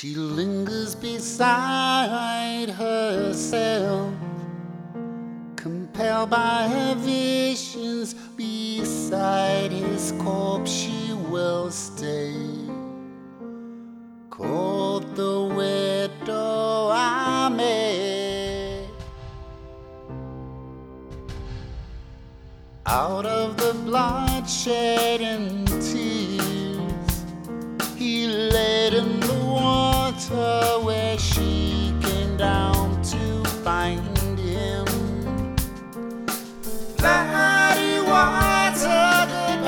She lingers beside herself, compelled by her visions. Beside his corpse she will stay, called the widow I met. Out of the bloodshed and tears, he laid in the water where she came down to find him. Bloody water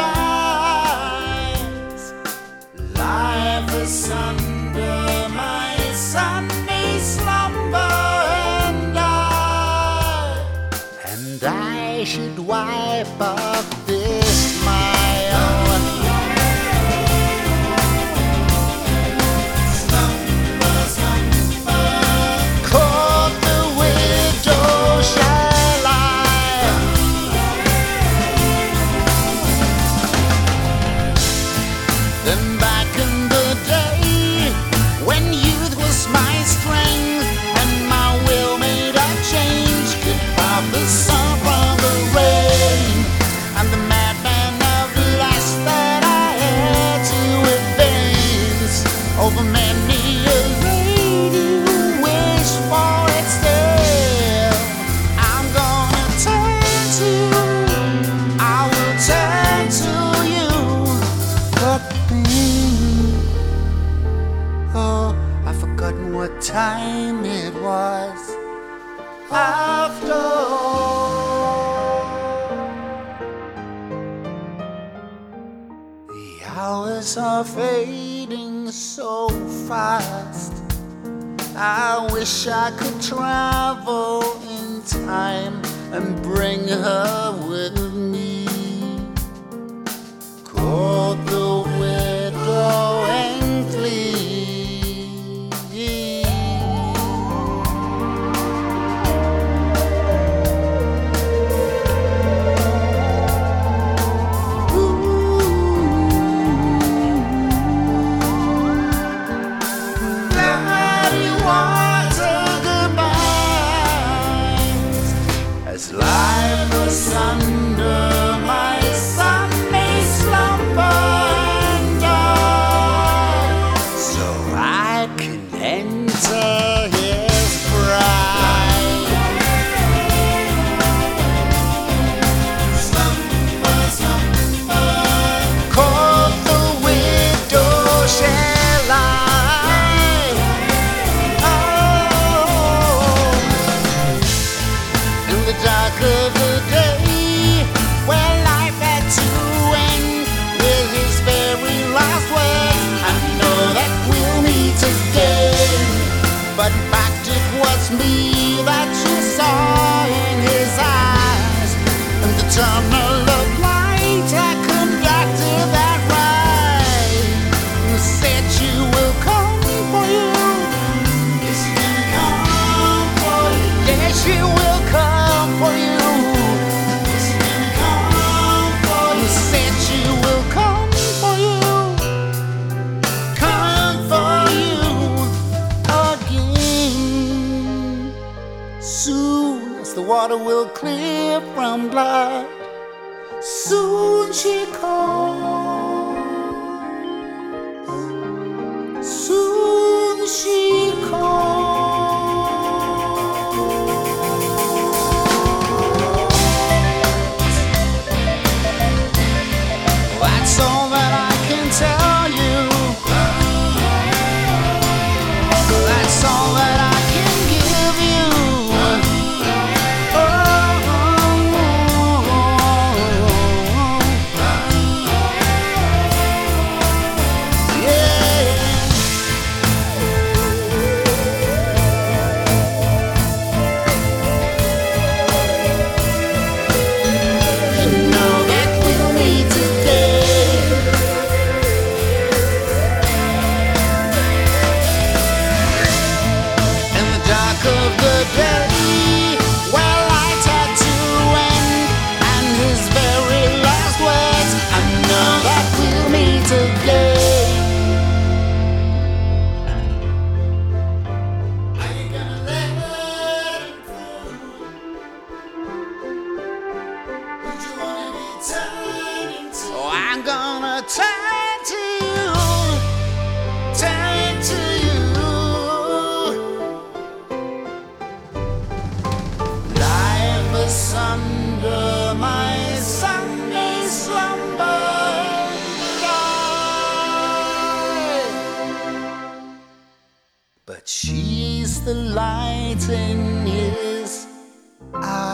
goodbyes, life asunder my Sunday slumber, and I should wipe up this my own. Then back in the day, when youth was my strength and my will made a change, could pop the sun from the rain, and the madman of lust that I had to advance over many a lady who wished for it still. I'm gonna turn to, I will turn to you. But oh, I've forgotten what time it was. After all, the hours are fading so fast. I wish I could travel in time and bring her with me. Call the widow and flee. Bloody water goodbyes, as life asunder my Sunday slumber, so I can enter his bride. Called the widow shall I? Oh, in the dark of the day, where life had to end with his very last words, I know that we'll meet again. But in fact it was me that you saw in his eyes, and the tunnel of light that conducted that ride. You said you will come for you. Yes, she will come for you. Yes, she will come for you. Yes, she will come for you. You said she will come for you. Come for you again. Soon as the water will clear from blood, soon she calls. Soon she calls. That's all that I can tell you. That's all that I can give you. Yeah. light in his eyes.